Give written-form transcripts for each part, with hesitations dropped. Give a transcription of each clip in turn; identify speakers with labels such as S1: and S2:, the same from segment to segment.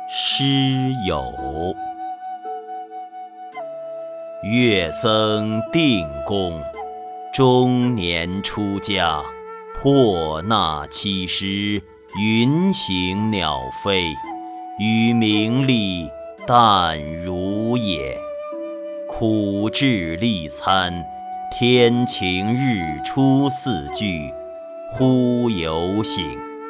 S1: 诗友。乐僧定公，中年出家，破纳七十，云行鸟飞，于名利淡如也。苦志力餐，天晴日出四句，忽有醒。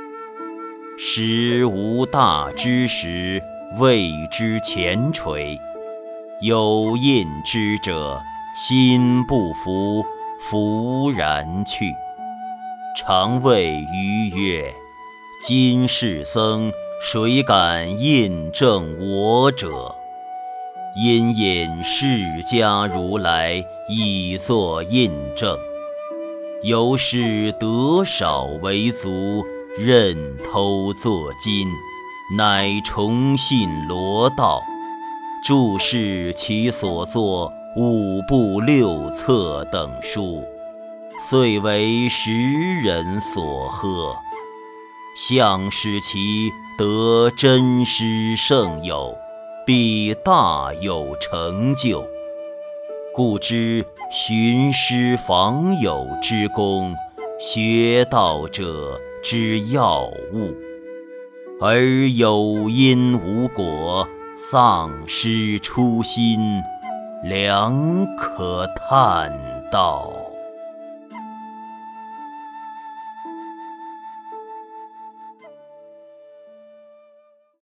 S1: 时无大知识，谓之前垂。有印之者，心不服，弗然去。常谓余曰：今世僧，谁敢印证我者？因释迦如来以作印证。由是得少为足，认偷作金，乃重信罗道。注释其所作5部6册等书，遂为时人所喝。向使其得真师圣友，必大有成就。故知寻师访友之功，学道者之要务。而有因无果，丧失初心，良可叹道。